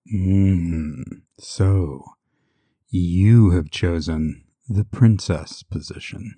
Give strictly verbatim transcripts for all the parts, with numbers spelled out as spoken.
Mm, so, you have chosen the princess position.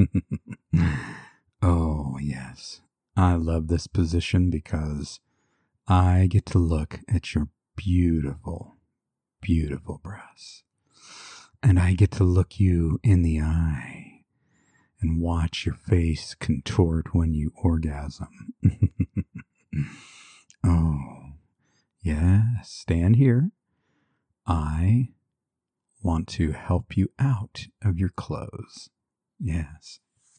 Oh, yes. I love this position because I get to look at your beautiful, beautiful breasts. And I get to look you in the eye and watch your face contort when you orgasm. Oh, yeah, stand here. I want to help you out of your clothes. Yes.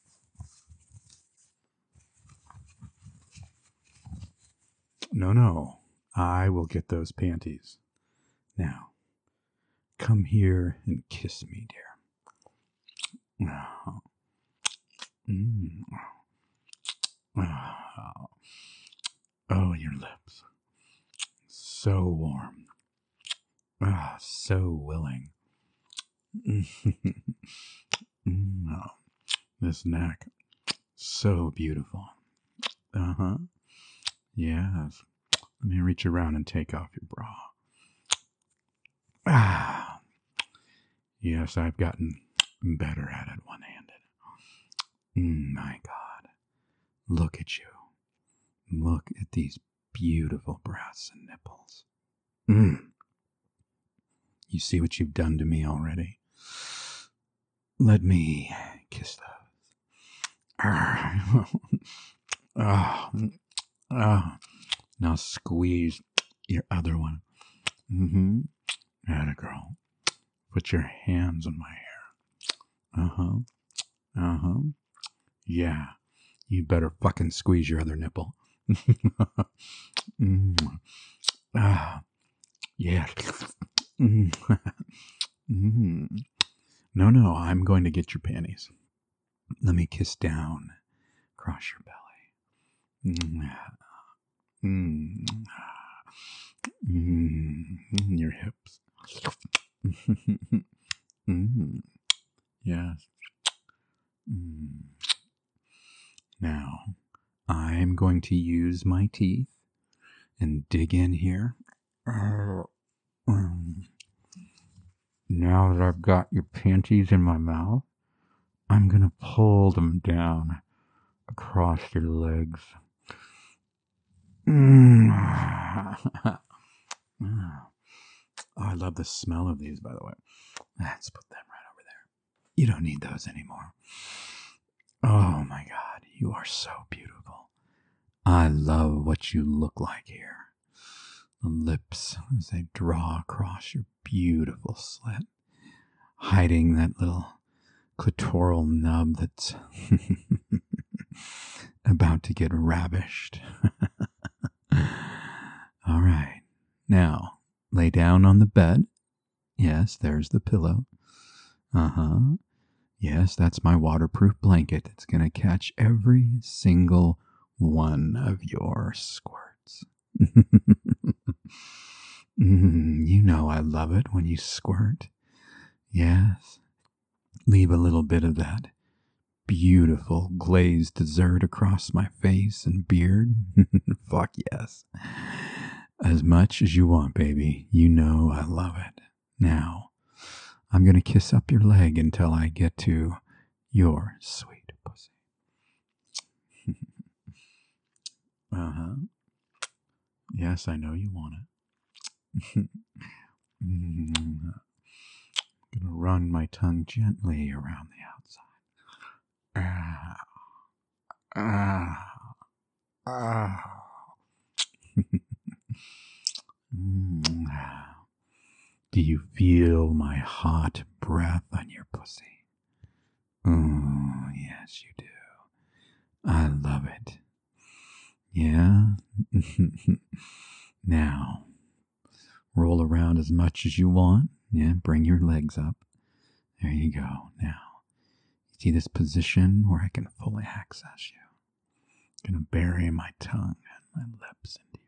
No, no. I will get those panties. Now, come here and kiss me, dear. Oh, mm. Oh. Oh, your lips. So warm. Ah, so willing. Oh, this neck. So beautiful. Uh-huh. Yes. Let me reach around and take off your bra. Ah. Yes, I've gotten better at it one-handed. Mm, my God. Look at you. Look at these beautiful breasts and nipples. Mm. You see what you've done to me already? Let me kiss those. Oh, oh. Now squeeze your other one. Mm-hmm. Atta girl. Put your hands on my hair. Uh-huh. Uh-huh. Yeah. You better fucking squeeze your other nipple. Mm. Ah. Yeah. Mm. Mm. No, no. I'm going to get your panties. Let me kiss down across your belly. Mm. Mm. Mm. Your hips. Mm. Yes. Mm. Now, I'm going to use my teeth and dig in here. Now that I've got your panties in my mouth, I'm going to pull them down across your legs. Mm. Oh, I love the smell of these, by the way. Let's put them right over there. You don't need those anymore. Oh my God, you are so beautiful. I love what you look like here. The lips as they draw across your beautiful slit, hiding that little clitoral nub that's about to get ravished. All right. Now, lay down on the bed. Yes, there's the pillow. Uh-huh. Yes, that's my waterproof blanket. It's going to catch every single one of your squirts. Mm, you know I love it when you squirt. Yes. Leave a little bit of that beautiful glazed dessert across my face and beard. Fuck yes. As much as you want, baby. You know I love it. Now, I'm going to kiss up your leg until I get to your sweet pussy. Uh-huh. Yes, I know you want it. I'm going to run my tongue gently around the outside. Ah. Ah. Ah. Do you feel my hot breath on your pussy? Oh, yes, you do. I love it. Yeah? Now, roll around as much as you want. Yeah, bring your legs up. There you go. Now, see this position where I can fully access you? I'm going to bury my tongue and my lips into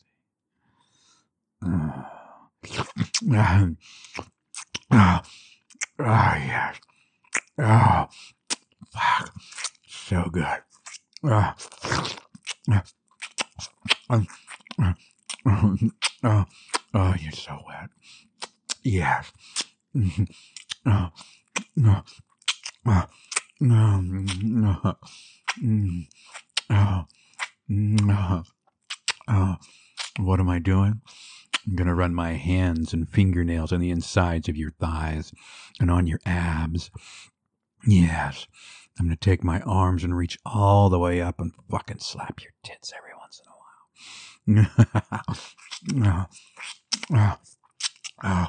your pussy. Oh, oh, oh yes. Oh, fuck. So good. Oh, oh, oh, Oh, you're so wet. Yes. Mm-hmm. Oh, no. Oh, no. No. Mm. Oh, no. Oh, what am I doing? I'm going to run my hands and fingernails on the insides of your thighs and on your abs. Yes. I'm going to take my arms and reach all the way up and fucking slap your tits every once in a while. oh, oh,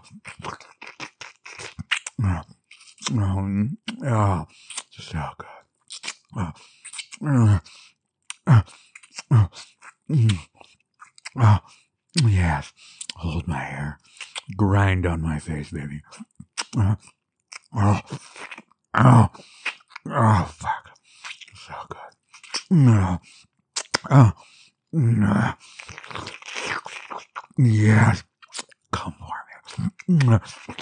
oh, oh, oh, so good. Oh, oh, oh, oh, mm, oh, yes. Hold my hair. Grind on my face, baby. Oh, oh, oh, oh, fuck. So good. No. Oh, no. Yes. Come for me.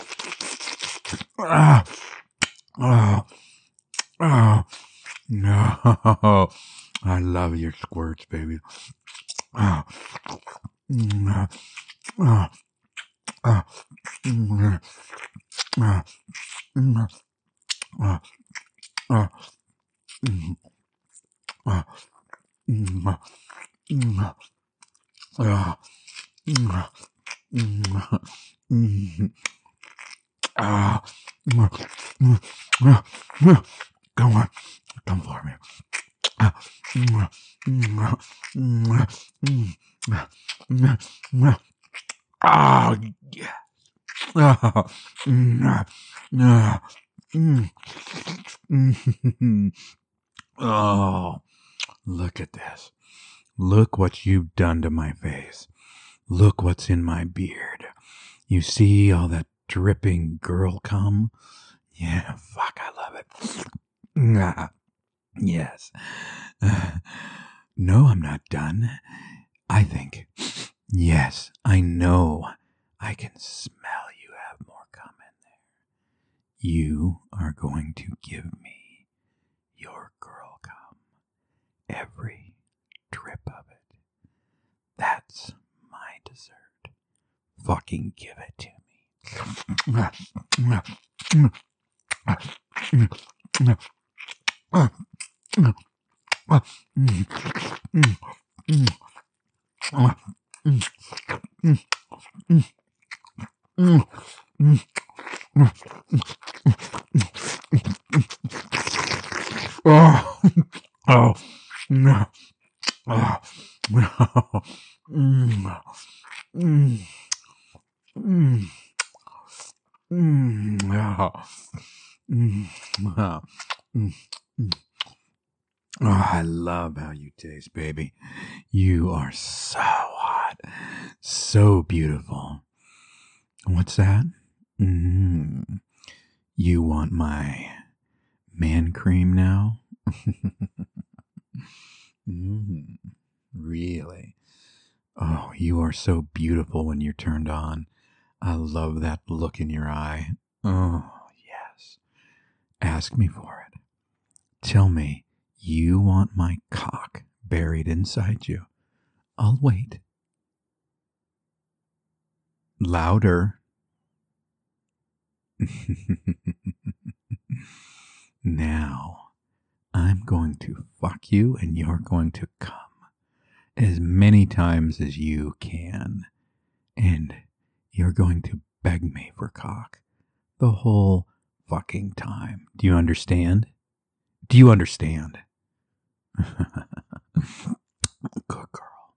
Oh, oh, oh, no. I love your squirts, baby. Oh, no. Oh, oh, no. Oh, no. Oh, oh, mm, oh, mm, mm, oh, mm, mm, mm, ah, mm, mm, mm, mm. Come on, come for me. Ah, mm, mm, mm, mm, mm, mm. Oh, yeah. Oh, mm, mm, mm, mm. Oh, look at this. Look what you've done to my face. Look what's in my beard. You see all that dripping girl cum? Yeah, fuck, I love it. Ah, yes. Uh, no, I'm not done. I think, yes, I know. I can smell you have more cum in there. You are going to give me your girl cum. Every drip of it. That's my dessert. Fucking give it to me. Oh, oh, no. Oh, no. Mm, mm, mm, mm, oh, mm, oh, mm, mm. Oh, I love how you taste, baby. You are so hot, so beautiful. What's that? Mm, you want my man cream now? mm, really? Oh, you are so beautiful when you're turned on. I love that look in your eye. Oh, yes. Ask me for it. Tell me you want my cock buried inside you. I'll wait. Louder. Now, I'm going to fuck you and you're going to come as many times as you can. And you're going to beg me for cock the whole fucking time. Do you understand? Do you understand? Good girl.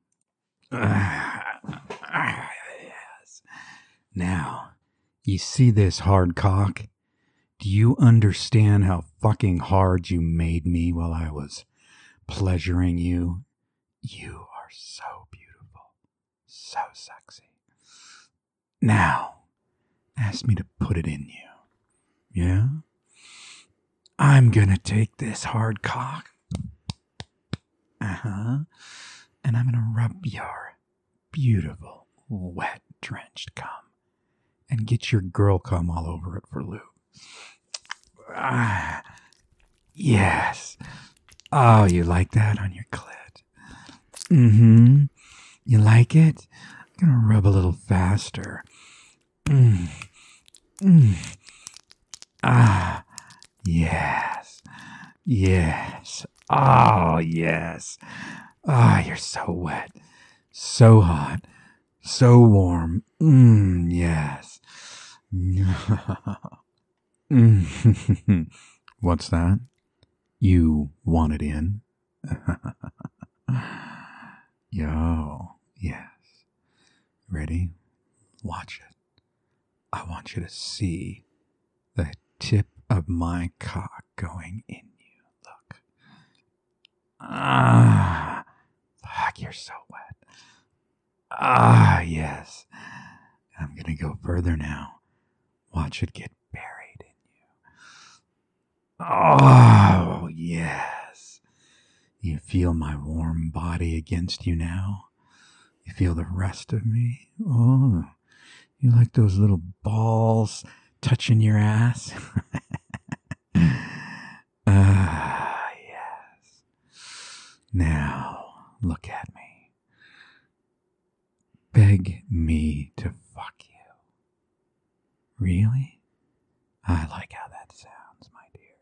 Yes. Now, you see this hard cock? Do you understand how fucking hard you made me while I was pleasuring you? You are so beautiful. So sexy. Now, ask me to put it in you. Yeah? I'm gonna take this hard cock. Uh-huh. And I'm gonna rub your beautiful, wet, drenched cum and get your girl cum all over it for lube. Ah, yes. Oh, you like that on your clit? Mm-hmm. You like it? Gonna rub a little faster. Mm. Mm. Ah, yes. Yes. Oh, yes. Ah, you're so wet. So hot. So warm. Mm, yes. Mm. What's that? You want it in? Yo, yes. Ready? Watch it. I want you to see the tip of my cock going in you. Look. Ah, fuck, you're so wet. Ah, yes. I'm going to go further now. Watch it get buried in you. Oh, yes. You feel my warm body against you now? You feel the rest of me? Oh, you like those little balls touching your ass? Ah, yes. Now, look at me. Beg me to fuck you. Really? I like how that sounds, my dear.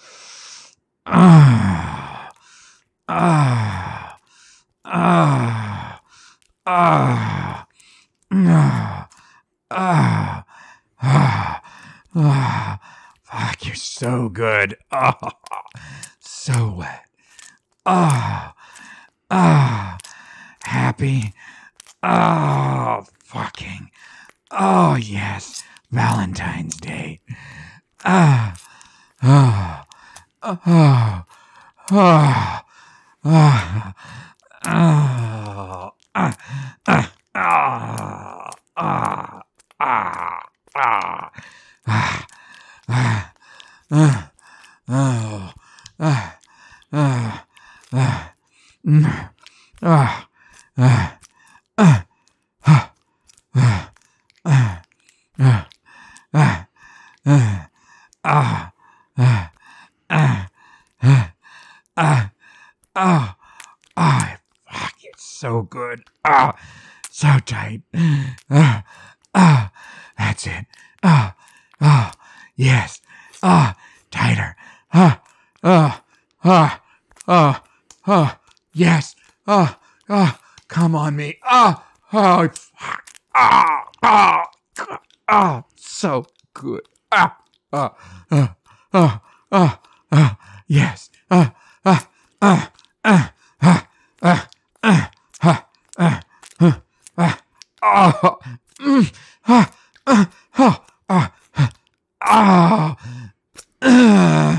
Ah, ah, ah, ah, ah, ah, ah, ah. Fuck, you're so good. Oh, so wet. Ah, ah, happy. Oh, fucking. Oh, yes. Valentine's Day. Ah, ah, ah, ah, ah, ah, ah, ah, ah, ah, ah, ah, ah, ah, ah, ah, oh, ah, ah, ah, mm, ah, ah, ah, ah, ah, ah, ah, ah, ah, ah, ah, ah, ah, ah, ah, ah, fuck, it's so good. Ah, so tight. Ah, ah, that's it. Ah, ah, yes. Ah, tighter. Ah, ah, ah, ah, ah, yes. Ah, ah, come on me. Ah, oh, fuck. Ah, ah, ah, so good. Ah, ah, ah, ah, ah, ah, yes. Ah, ah, ah, ah, ah, ah, ah, ah, ah, ah, ah, ah, mm, ah, ah, ah, ah, ah, ah,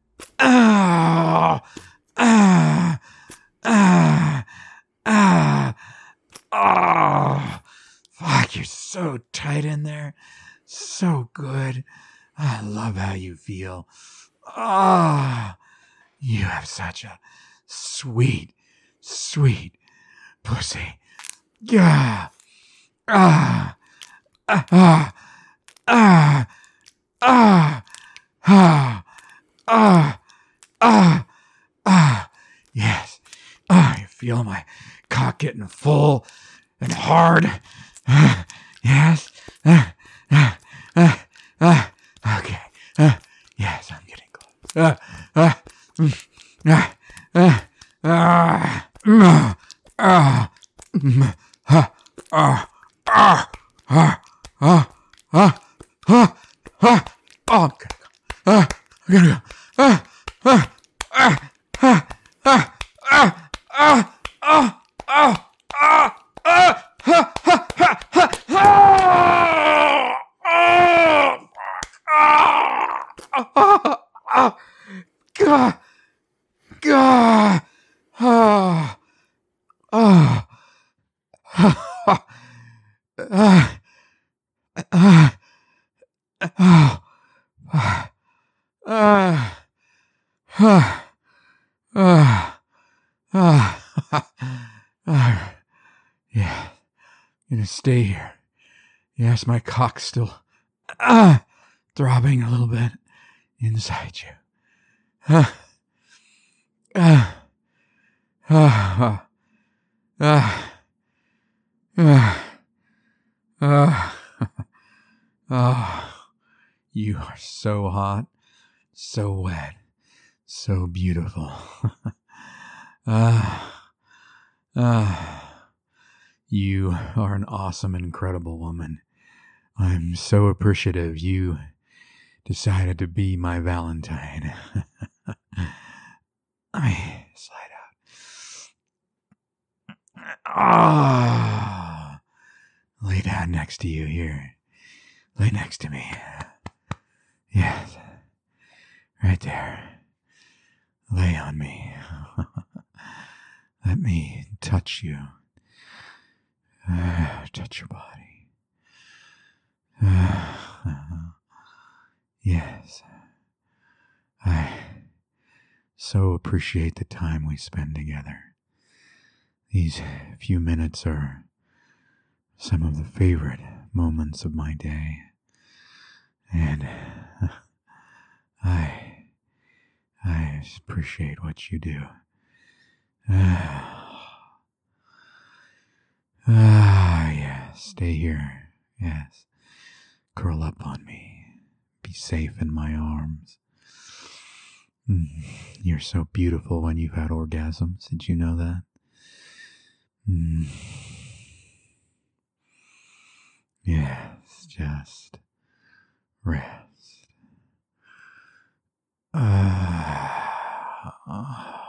ah, ah, ah, ah, ah. Fuck, you're so tight in there. So good. I love how you feel. Ah, you have such a sweet, sweet pussy. Yeah. Ah, ah, ah, ah, ah, ah, ah, ah, ah. Yes. Ah, you feel my cock getting full and hard. Ah, yes. Ah, ah, ah, ah. Okay. Ah, yes, I'm getting close. Ah, ah, mm, ah, ah, ah, mm, ah, mm, ah, ah, ah, ah, ah, ah, ah, ah. Oh, I'm gonna go. Ah, I'm gonna go. Ah, ah, ah, ah, ah, ah, ah, ah, ah, ah, ah, ha, ha, ha, ha, ha. Oh, fuck. Ah, ah, ah, God, God, ah, ah, ah, ah, ah, ah, ah, ah, ah, ah, ah, ah, yeah, I'm gonna stay here. Yes, my cock's still ah, throbbing a little bit inside you. Ah, ah, ah, ah, ah, ah. Ah, ah, you are so hot, so wet, so beautiful. Ah, ah, you are an awesome, incredible woman. I'm so appreciative you decided to be my Valentine. Let me slide out. Ah, lay down next to you here. Lay next to me. Yes, right there. Lay on me. Let me touch you. Uh, touch your body. Uh, yes. I so appreciate the time we spend together. These few minutes are some of the favorite moments of my day. And I I appreciate what you do. Ah, ah, yes, stay here. Yes, curl up on me. Be safe in my arms. Mm, you're so beautiful when you've had orgasms. Did you know that? Mm. Yes, just rest. Ah.